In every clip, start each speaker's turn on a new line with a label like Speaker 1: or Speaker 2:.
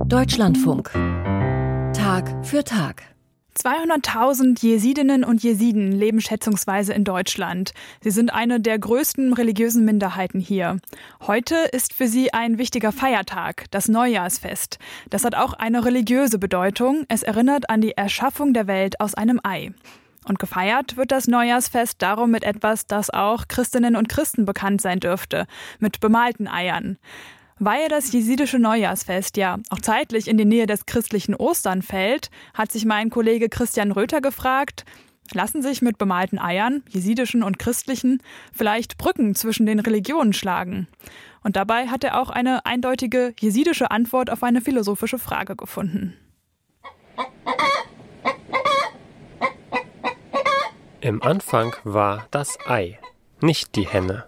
Speaker 1: Deutschlandfunk. Tag für Tag.
Speaker 2: 200.000 Jesidinnen und Jesiden leben schätzungsweise in Deutschland. Sie sind eine der größten religiösen Minderheiten hier. Heute ist für sie ein wichtiger Feiertag, das Neujahrsfest. Das hat auch eine religiöse Bedeutung. Es erinnert an die Erschaffung der Welt aus einem Ei. Und gefeiert wird das Neujahrsfest darum mit etwas, das auch Christinnen und Christen bekannt sein dürfte, mit bemalten Eiern. Weil das jesidische Neujahrsfest ja auch zeitlich in die Nähe des christlichen Ostern fällt, hat sich mein Kollege Christian Röther gefragt, lassen sich mit bemalten Eiern, jesidischen und christlichen, vielleicht Brücken zwischen den Religionen schlagen? Und dabei hat er auch eine eindeutige jesidische Antwort auf eine philosophische Frage gefunden.
Speaker 3: Im Anfang war das Ei, nicht die Henne.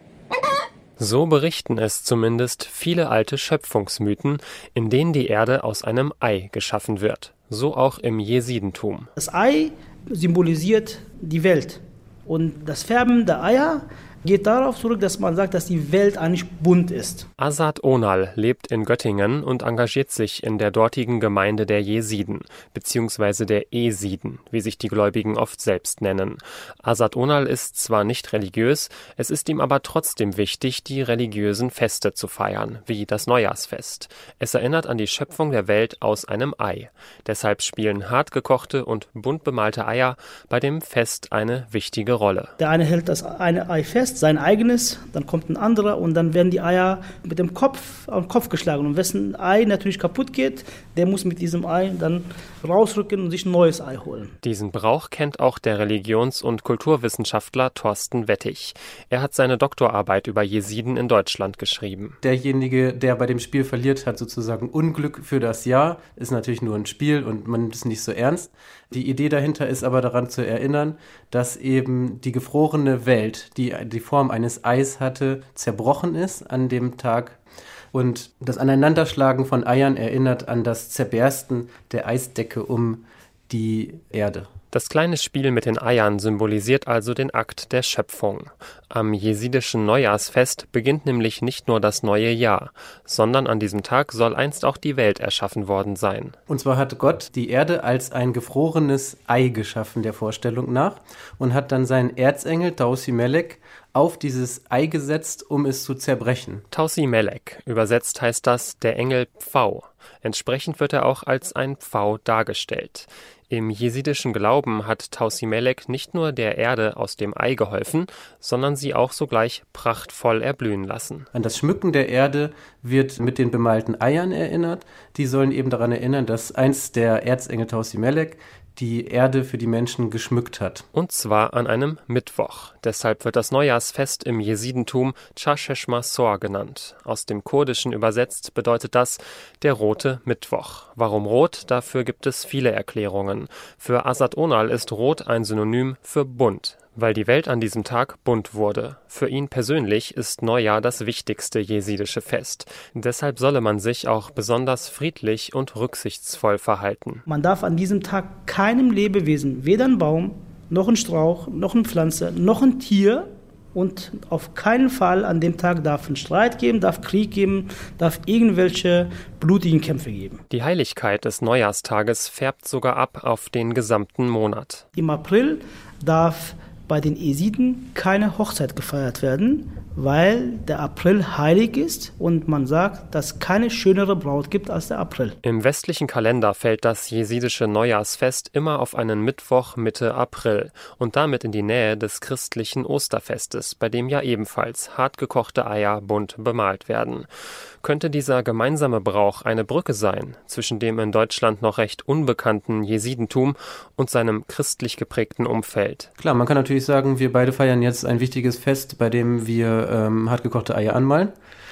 Speaker 3: So berichten es zumindest viele alte Schöpfungsmythen, in denen die Erde aus einem Ei geschaffen wird. So auch im Jesidentum.
Speaker 4: Das Ei symbolisiert die Welt. Und das Färben der Eier geht darauf zurück, dass man sagt, dass die Welt eigentlich bunt ist.
Speaker 3: Azad Onal lebt in Göttingen und engagiert sich in der dortigen Gemeinde der Jesiden, beziehungsweise der Esiden, wie sich die Gläubigen oft selbst nennen. Azad Onal ist zwar nicht religiös, es ist ihm aber trotzdem wichtig, die religiösen Feste zu feiern, wie das Neujahrsfest. Es erinnert an die Schöpfung der Welt aus einem Ei. Deshalb spielen hartgekochte und bunt bemalte Eier bei dem Fest eine wichtige Rolle.
Speaker 4: Der eine hält das eine Ei fest, sein eigenes, dann kommt ein anderer und dann werden die Eier mit dem Kopf auf den Kopf geschlagen. Und wessen Ei natürlich kaputt geht, der muss mit diesem Ei dann rausrücken und sich ein neues Ei holen.
Speaker 3: Diesen Brauch kennt auch der Religions- und Kulturwissenschaftler Thorsten Wettig. Er hat seine Doktorarbeit über Jesiden in Deutschland geschrieben.
Speaker 5: Derjenige, der bei dem Spiel verliert, hat sozusagen Unglück für das Jahr. Ist natürlich nur ein Spiel und man nimmt es nicht so ernst. Die Idee dahinter ist aber daran zu erinnern, dass eben die gefrorene Welt, die die Form eines Eis hatte, zerbrochen ist an dem Tag. Und das Aneinanderschlagen von Eiern erinnert an das Zerbersten der Eisdecke um die Erde.
Speaker 3: Das kleine Spiel mit den Eiern symbolisiert also den Akt der Schöpfung. Am jesidischen Neujahrsfest beginnt nämlich nicht nur das neue Jahr, sondern an diesem Tag soll einst auch die Welt erschaffen worden sein.
Speaker 5: Und zwar hat Gott die Erde als ein gefrorenes Ei geschaffen, der Vorstellung nach, und hat dann seinen Erzengel Tausi Melek auf dieses Ei gesetzt, um es zu zerbrechen.
Speaker 3: Tausi Melek, übersetzt heißt das der Engel Pfau. Entsprechend wird er auch als ein Pfau dargestellt. Im jesidischen Glauben hat Tausi Melek nicht nur der Erde aus dem Ei geholfen, sondern sie auch sogleich prachtvoll erblühen lassen.
Speaker 5: An das Schmücken der Erde wird mit den bemalten Eiern erinnert. Die sollen eben daran erinnern, dass einst der Erzengel Tausi Melek die Erde für die Menschen geschmückt hat.
Speaker 3: Und zwar an einem Mittwoch. Deshalb wird das Neujahrsfest im Jesidentum Chashesh Masor genannt. Aus dem Kurdischen übersetzt bedeutet das der rote Mittwoch. Warum rot? Dafür gibt es viele Erklärungen. Für Azad Onal ist rot ein Synonym für bunt, weil die Welt an diesem Tag bunt wurde. Für ihn persönlich ist Neujahr das wichtigste jesidische Fest. Deshalb solle man sich auch besonders friedlich und rücksichtsvoll verhalten.
Speaker 4: Man darf an diesem Tag keinem Lebewesen, weder ein Baum, noch ein Strauch, noch eine Pflanze, noch ein Tier, und auf keinen Fall an dem Tag darf es Streit geben, darf Krieg geben, darf irgendwelche blutigen Kämpfe geben.
Speaker 3: Die Heiligkeit des Neujahrstages färbt sogar ab auf den gesamten Monat.
Speaker 4: Im April darf bei den Jesiden keine Hochzeit gefeiert werden, weil der April heilig ist und man sagt, dass es keine schönere Braut gibt als der April.
Speaker 3: Im westlichen Kalender fällt das jesidische Neujahrsfest immer auf einen Mittwoch Mitte April und damit in die Nähe des christlichen Osterfestes, bei dem ja ebenfalls hartgekochte Eier bunt bemalt werden. Könnte dieser gemeinsame Brauch eine Brücke sein zwischen dem in Deutschland noch recht unbekannten Jesidentum und seinem christlich geprägten Umfeld?
Speaker 5: Klar, man kann natürlich sagen, wir beide feiern jetzt ein wichtiges Fest, bei dem wir hartgekochte Eier anmalen.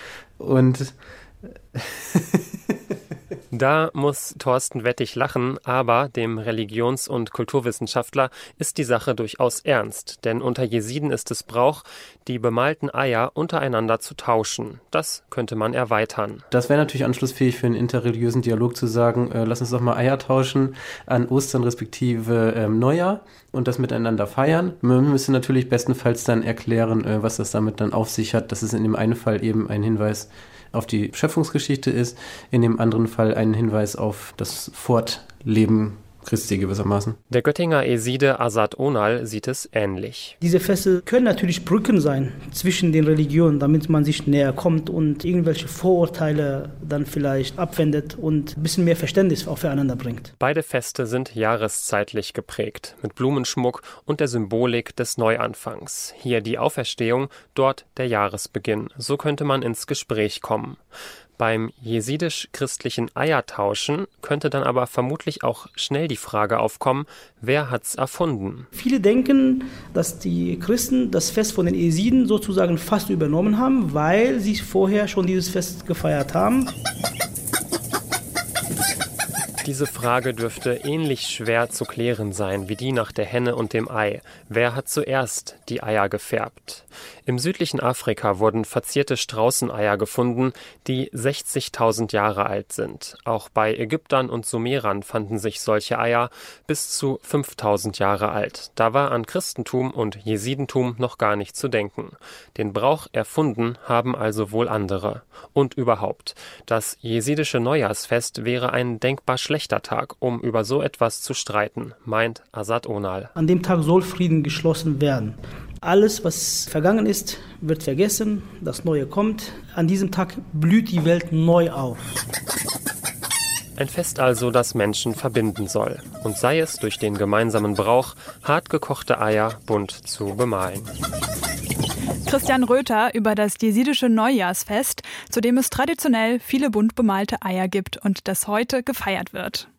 Speaker 5: Und
Speaker 3: Da muss Thorsten Wettig lachen, aber dem Religions- und Kulturwissenschaftler ist die Sache durchaus ernst, denn unter Jesiden ist es Brauch, die bemalten Eier untereinander zu tauschen. Das könnte man erweitern.
Speaker 5: Das wäre natürlich anschlussfähig für einen interreligiösen Dialog zu sagen, lass uns doch mal Eier tauschen an Ostern respektive Neujahr und das miteinander feiern. Man müsste natürlich bestenfalls dann erklären, was das damit dann auf sich hat. Das ist in dem einen Fall eben ein Hinweis auf die Schöpfungsgeschichte ist, in dem anderen Fall ein Hinweis auf das Fortleben Christi gewissermaßen.
Speaker 3: Der Göttinger Eside Asad Onal sieht es ähnlich.
Speaker 4: Diese Feste können natürlich Brücken sein zwischen den Religionen, damit man sich näher kommt und irgendwelche Vorurteile dann vielleicht abwendet und ein bisschen mehr Verständnis auch füreinander bringt.
Speaker 3: Beide Feste sind jahreszeitlich geprägt, mit Blumenschmuck und der Symbolik des Neuanfangs. Hier die Auferstehung, dort der Jahresbeginn. So könnte man ins Gespräch kommen. Beim jesidisch-christlichen Eiertauschen könnte dann aber vermutlich auch schnell die Frage aufkommen, wer hat's erfunden?
Speaker 4: Viele denken, dass die Christen das Fest von den Jesiden sozusagen fast übernommen haben, weil sie vorher schon dieses Fest gefeiert haben.
Speaker 3: Diese Frage dürfte ähnlich schwer zu klären sein wie die nach der Henne und dem Ei. Wer hat zuerst die Eier gefärbt? Im südlichen Afrika wurden verzierte Straußeneier gefunden, die 60.000 Jahre alt sind. Auch bei Ägyptern und Sumerern fanden sich solche Eier bis zu 5.000 Jahre alt. Da war an Christentum und Jesidentum noch gar nicht zu denken. Den Brauch erfunden haben also wohl andere. Und überhaupt, das jesidische Neujahrsfest wäre ein denkbar schlechter Tag, um über so etwas zu streiten, meint Asad Onal.
Speaker 4: An dem Tag soll Frieden geschlossen werden. Alles, was vergangen ist, wird vergessen, das Neue kommt. An diesem Tag blüht die Welt neu auf.
Speaker 3: Ein Fest also, das Menschen verbinden soll. Und sei es durch den gemeinsamen Brauch, hartgekochte Eier bunt zu bemalen.
Speaker 2: Christian Röther über das jesidische Neujahrsfest, zu dem es traditionell viele bunt bemalte Eier gibt und das heute gefeiert wird.